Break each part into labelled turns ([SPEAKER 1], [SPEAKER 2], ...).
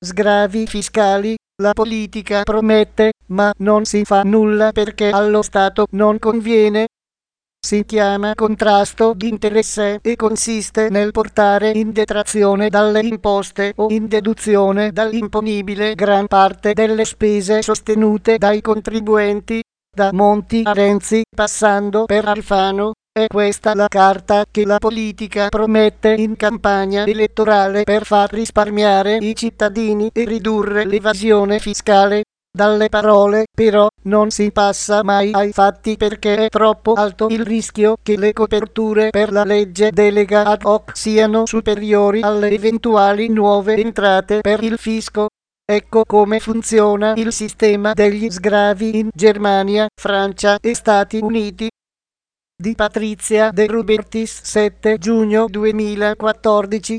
[SPEAKER 1] sgravi fiscali, la politica promette, ma non si fa nulla perché allo Stato non conviene. Si chiama contrasto di interesse e consiste nel portare in detrazione dalle imposte o in deduzione dall'imponibile gran parte delle spese sostenute dai contribuenti, da Monti a Renzi passando per Alfano. È questa la carta che la politica promette in campagna elettorale per far risparmiare i cittadini e ridurre l'evasione fiscale. Dalle parole, però, non si passa mai ai fatti perché è troppo alto il rischio che le coperture per la legge delega ad hoc siano superiori alle eventuali nuove entrate per il fisco. Ecco come funziona il sistema degli sgravi in Germania, Francia e Stati Uniti. Di Patrizia De Rubertis, 7 giugno 2014.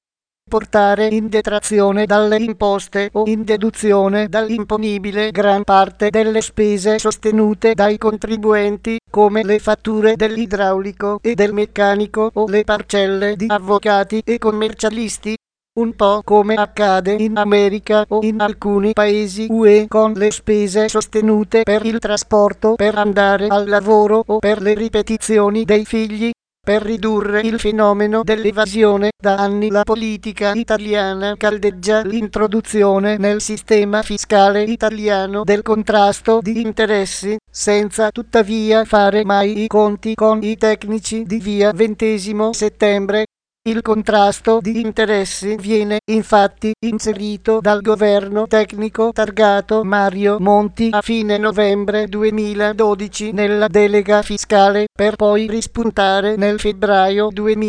[SPEAKER 1] Portare in detrazione dalle imposte o in deduzione dall'imponibile gran parte delle spese sostenute dai contribuenti, come le fatture dell'idraulico e del meccanico o le parcelle di avvocati e commercialisti. Un po' come accade in America o in alcuni paesi UE con le spese sostenute per il trasporto per andare al lavoro o per le ripetizioni dei figli. Per ridurre il fenomeno dell'evasione, da anni la politica italiana caldeggia l'introduzione nel sistema fiscale italiano del contrasto di interessi, senza tuttavia fare mai i conti con i tecnici di via 20 settembre. Il contrasto di interessi viene infatti inserito dal governo tecnico targato Mario Monti a fine novembre 2012 nella delega fiscale, per poi rispuntare nel febbraio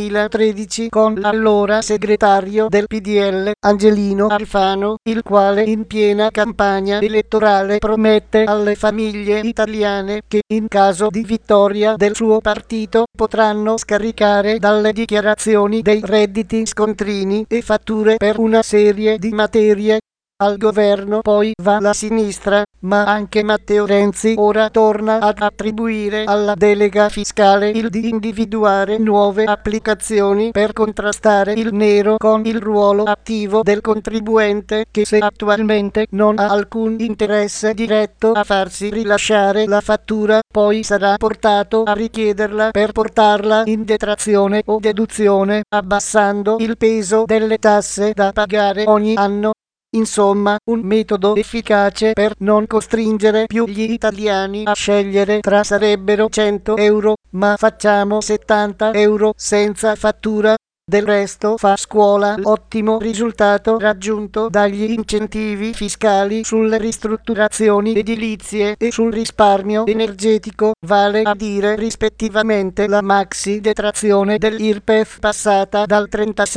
[SPEAKER 1] 2013 con l'allora segretario del PDL Angelino Alfano, il quale in piena campagna elettorale promette alle famiglie italiane che in caso di vittoria del suo partito potranno scaricare dalle dichiarazioni dei redditi scontrini e fatture per una serie di materie. Al governo poi va la sinistra, ma anche Matteo Renzi ora torna ad attribuire alla delega fiscale il di individuare nuove applicazioni per contrastare il nero con il ruolo attivo del contribuente che, se attualmente non ha alcun interesse diretto a farsi rilasciare la fattura, poi sarà portato a richiederla per portarla in detrazione o deduzione, abbassando il peso delle tasse da pagare ogni anno. Insomma, un metodo efficace per non costringere più gli italiani a scegliere tra sarebbero 100 euro, ma facciamo 70 euro senza fattura. Del resto fa scuola l'ottimo risultato raggiunto dagli incentivi fiscali sulle ristrutturazioni edilizie e sul risparmio energetico, vale a dire rispettivamente la maxi detrazione dell'IRPEF passata dal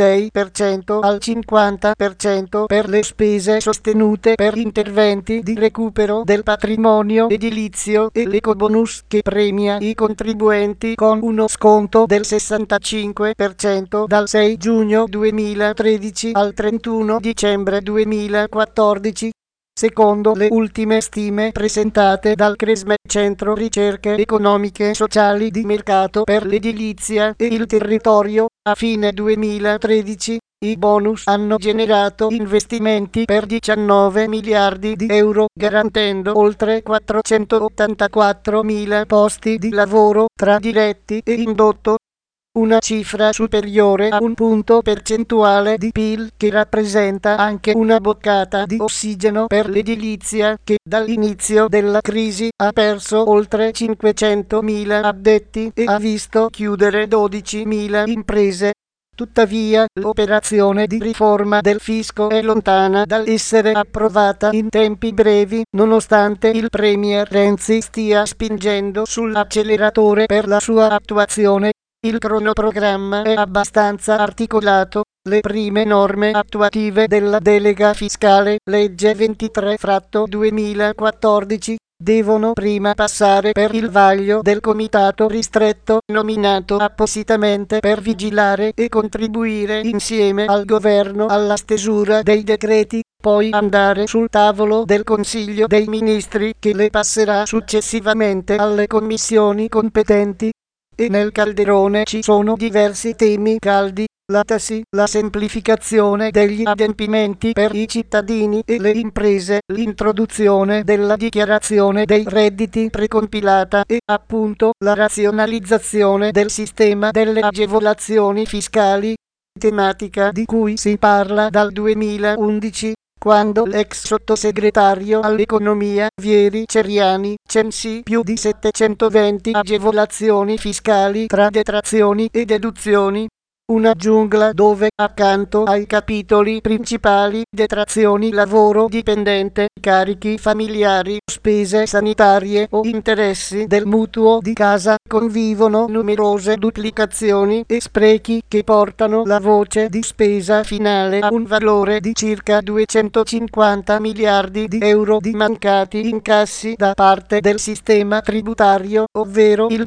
[SPEAKER 1] 36% al 50% per le spese sostenute per interventi di recupero del patrimonio edilizio e l'ecobonus che premia i contribuenti con uno sconto del 65% dal 6 giugno 2013 al 31 dicembre 2014. Secondo le ultime stime presentate dal CRESME, Centro Ricerche Economiche Sociali di Mercato per l'Edilizia e il Territorio, a fine 2013, i bonus hanno generato investimenti per 19 miliardi di euro, garantendo oltre 484.000 posti di lavoro tra diretti e indotto. Una cifra superiore a un punto percentuale di PIL che rappresenta anche una boccata di ossigeno per l'edilizia che dall'inizio della crisi ha perso oltre 500.000 addetti e ha visto chiudere 12.000 imprese. Tuttavia, l'operazione di riforma del fisco è lontana dall'essere approvata in tempi brevi, nonostante il premier Renzi stia spingendo sull'acceleratore per la sua attuazione. Il cronoprogramma è abbastanza articolato. Le prime norme attuative della delega fiscale, legge 23/2014, devono prima passare per il vaglio del comitato ristretto nominato appositamente per vigilare e contribuire insieme al governo alla stesura dei decreti, poi andare sul tavolo del Consiglio dei Ministri che le passerà successivamente alle commissioni competenti. E nel calderone ci sono diversi temi caldi. la semplificazione degli adempimenti per i cittadini e le imprese, l'introduzione della dichiarazione dei redditi precompilata e, appunto, la razionalizzazione del sistema delle agevolazioni fiscali, tematica di cui si parla dal 2011, quando l'ex sottosegretario all'economia Vieri Ceriani censì più di 720 agevolazioni fiscali tra detrazioni e deduzioni. Una giungla dove, accanto ai capitoli principali, detrazioni lavoro dipendente, carichi familiari, spese sanitarie o interessi del mutuo di casa, convivono numerose duplicazioni e sprechi che portano la voce di spesa finale a un valore di circa 250 miliardi di euro di mancati incassi da parte del sistema tributario, ovvero il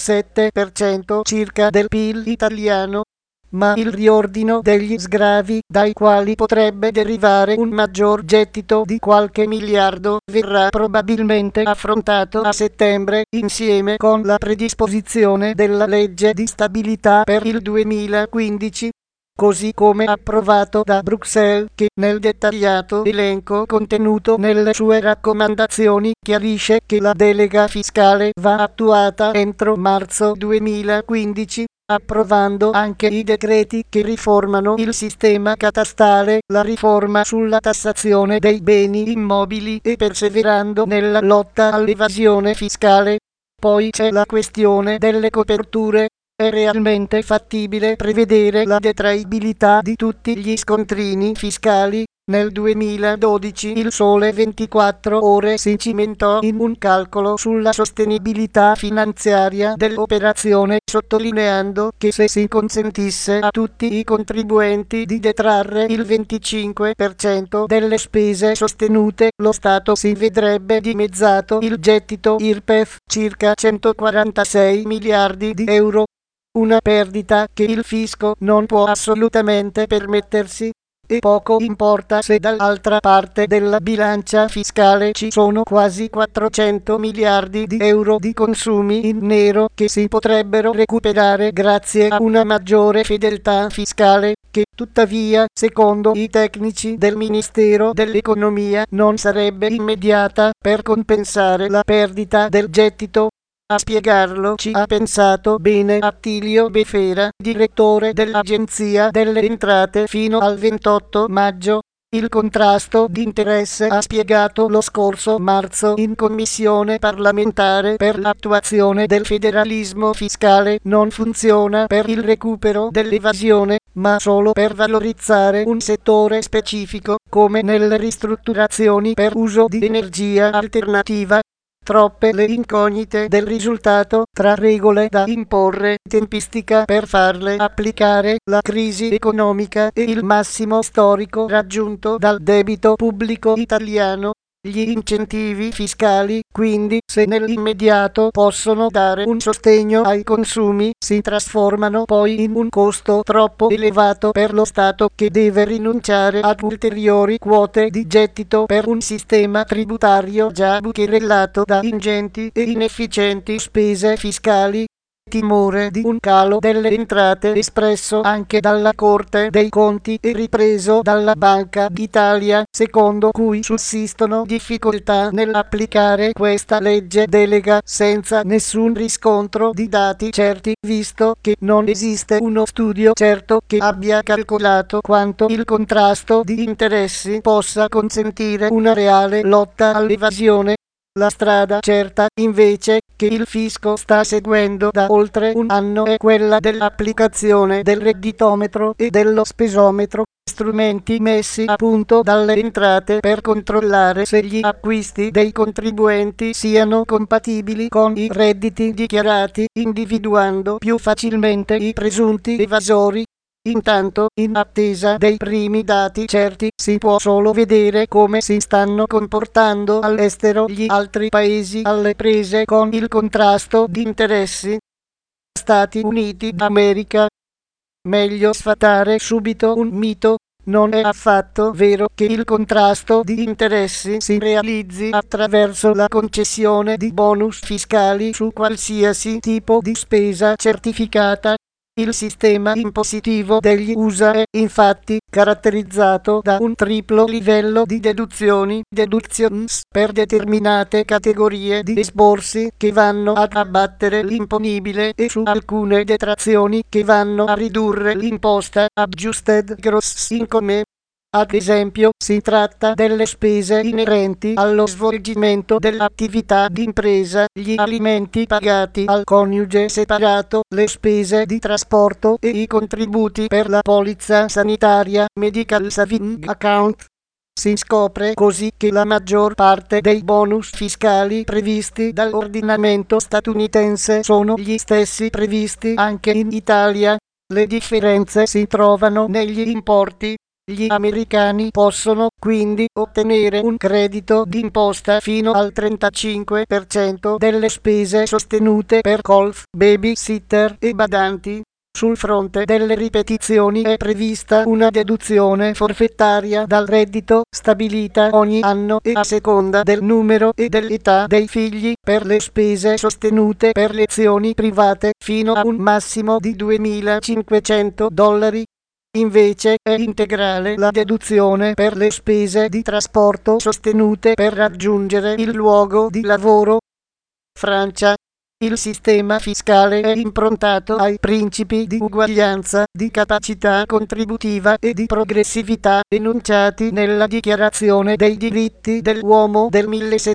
[SPEAKER 1] 17% circa del PIL italiano. Ma il riordino degli sgravi, dai quali potrebbe derivare un maggior gettito di qualche miliardo, verrà probabilmente affrontato a settembre, insieme con la predisposizione della legge di stabilità per il 2015, così come approvato da Bruxelles, che nel dettagliato elenco contenuto nelle sue raccomandazioni chiarisce che la delega fiscale va attuata entro marzo 2015, approvando anche i decreti che riformano il sistema catastale, la riforma sulla tassazione dei beni immobili e perseverando nella lotta all'evasione fiscale. Poi c'è la questione delle coperture. È realmente fattibile prevedere la detraibilità di tutti gli scontrini fiscali? Nel 2012 il Sole 24 Ore si cimentò in un calcolo sulla sostenibilità finanziaria dell'operazione, sottolineando che se si consentisse a tutti i contribuenti di detrarre il 25% delle spese sostenute, lo Stato si vedrebbe dimezzato il gettito IRPEF, circa 146 miliardi di euro. Una perdita che il fisco non può assolutamente permettersi. E poco importa se dall'altra parte della bilancia fiscale ci sono quasi 400 miliardi di euro di consumi in nero che si potrebbero recuperare grazie a una maggiore fedeltà fiscale, che tuttavia, secondo i tecnici del Ministero dell'Economia, non sarebbe immediata per compensare la perdita del gettito. A spiegarlo ci ha pensato bene Attilio Befera, direttore dell'Agenzia delle Entrate fino al 28 maggio. Il contrasto di interesse, ha spiegato lo scorso marzo in commissione parlamentare per l'attuazione del federalismo fiscale, non funziona per il recupero dell'evasione, ma solo per valorizzare un settore specifico, come nelle ristrutturazioni per uso di energia alternativa. Troppe le incognite del risultato, tra regole da imporre, tempistica per farle applicare, la crisi economica e il massimo storico raggiunto dal debito pubblico italiano. Gli incentivi fiscali, quindi, se nell'immediato possono dare un sostegno ai consumi, si trasformano poi in un costo troppo elevato per lo Stato, che deve rinunciare ad ulteriori quote di gettito per un sistema tributario già bucherellato da ingenti e inefficienti spese fiscali. Timore di un calo delle entrate espresso anche dalla Corte dei Conti e ripreso dalla Banca d'Italia, secondo cui sussistono difficoltà nell'applicare questa legge delega senza nessun riscontro di dati certi, visto che non esiste uno studio certo che abbia calcolato quanto il contrasto di interessi possa consentire una reale lotta all'evasione. La strada certa, invece, che il fisco sta seguendo da oltre un anno è quella dell'applicazione del redditometro e dello spesometro, strumenti messi a punto dalle entrate per controllare se gli acquisti dei contribuenti siano compatibili con i redditi dichiarati, individuando più facilmente i presunti evasori. Intanto, in attesa dei primi dati certi, si può solo vedere come si stanno comportando all'estero gli altri paesi alle prese con il contrasto di interessi. Stati Uniti d'America. Meglio sfatare subito un mito. Non è affatto vero che il contrasto di interessi si realizzi attraverso la concessione di bonus fiscali su qualsiasi tipo di spesa certificata. Il sistema impositivo degli USA è infatti caratterizzato da un triplo livello di deduzioni, deductions, per determinate categorie di esborsi che vanno ad abbattere l'imponibile e su alcune detrazioni che vanno a ridurre l'imposta adjusted gross income. Ad esempio, si tratta delle spese inerenti allo svolgimento dell'attività d'impresa, gli alimenti pagati al coniuge separato, le spese di trasporto e i contributi per la polizza sanitaria, medical saving account. Si scopre così che la maggior parte dei bonus fiscali previsti dall'ordinamento statunitense sono gli stessi previsti anche in Italia. Le differenze si trovano negli importi. Gli americani possono quindi ottenere un credito d'imposta fino al 35% delle spese sostenute per golf, babysitter e badanti. Sul fronte delle ripetizioni è prevista una deduzione forfettaria dal reddito stabilita ogni anno e a seconda del numero e dell'età dei figli per le spese sostenute per lezioni private fino a un massimo di $2.500. Invece è integrale la deduzione per le spese di trasporto sostenute per raggiungere il luogo di lavoro. Francia. Il sistema fiscale è improntato ai principi di uguaglianza, di capacità contributiva e di progressività enunciati nella Dichiarazione dei diritti dell'uomo del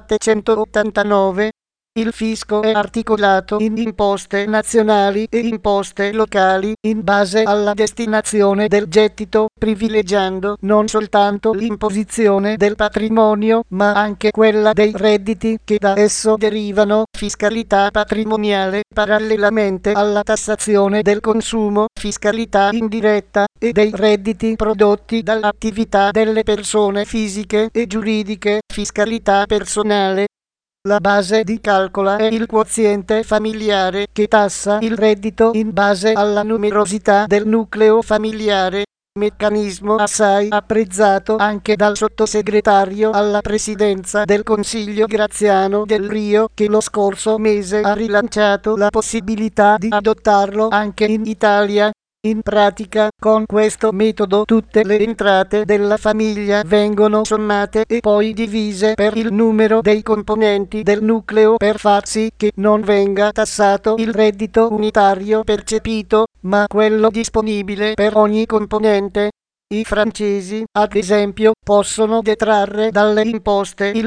[SPEAKER 1] 1789. Il fisco è articolato in imposte nazionali e imposte locali in base alla destinazione del gettito, privilegiando non soltanto l'imposizione del patrimonio, ma anche quella dei redditi che da esso derivano, fiscalità patrimoniale, parallelamente alla tassazione del consumo, fiscalità indiretta, e dei redditi prodotti dall'attività delle persone fisiche e giuridiche, fiscalità personale. La base di calcolo è il quoziente familiare che tassa il reddito in base alla numerosità del nucleo familiare, meccanismo assai apprezzato anche dal sottosegretario alla presidenza del Consiglio Graziano Del Rio, che lo scorso mese ha rilanciato la possibilità di adottarlo anche in Italia. In pratica, con questo metodo tutte le entrate della famiglia vengono sommate e poi divise per il numero dei componenti del nucleo per far sì che non venga tassato il reddito unitario percepito, ma quello disponibile per ogni componente. I francesi, ad esempio, possono detrarre dalle imposte il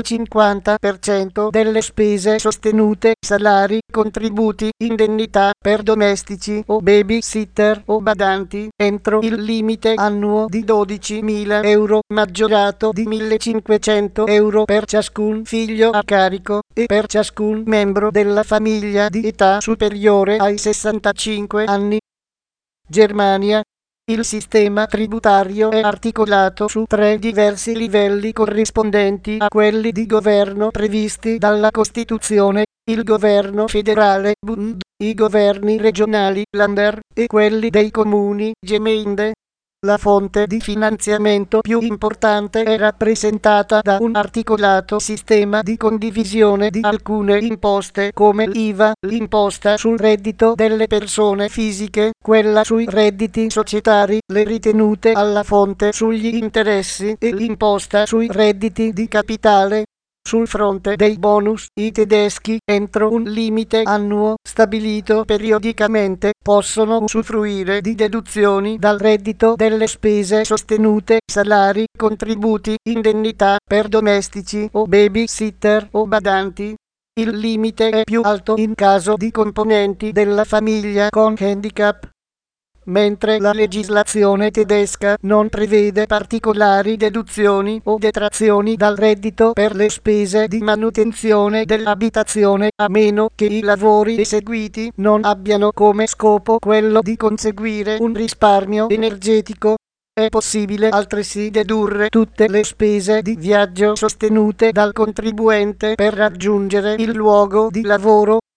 [SPEAKER 1] 50% delle spese sostenute, salari, contributi, indennità per domestici o babysitter o badanti, entro il limite annuo di 12.000 euro, maggiorato di 1.500 euro per ciascun figlio a carico, e per ciascun membro della famiglia di età superiore ai 65 anni. Germania. Il sistema tributario è articolato su 3 diversi livelli corrispondenti a quelli di governo previsti dalla Costituzione: il governo federale, Bund, i governi regionali, Länder, e quelli dei comuni, Gemeinde. La fonte di finanziamento più importante è rappresentata da un articolato sistema di condivisione di alcune imposte come l'IVA, l'imposta sul reddito delle persone fisiche, quella sui redditi societari, le ritenute alla fonte sugli interessi e l'imposta sui redditi di capitale. Sul fronte dei bonus, i tedeschi, entro un limite annuo stabilito periodicamente, possono usufruire di deduzioni dal reddito delle spese sostenute, salari, contributi, indennità per domestici o babysitter o badanti. Il limite è più alto in caso di componenti della famiglia con handicap. Mentre la legislazione tedesca non prevede particolari deduzioni o detrazioni dal reddito per le spese di manutenzione dell'abitazione, a meno che i lavori eseguiti non abbiano come scopo quello di conseguire un risparmio energetico. È possibile altresì dedurre tutte le spese di viaggio sostenute dal contribuente per raggiungere il luogo di lavoro,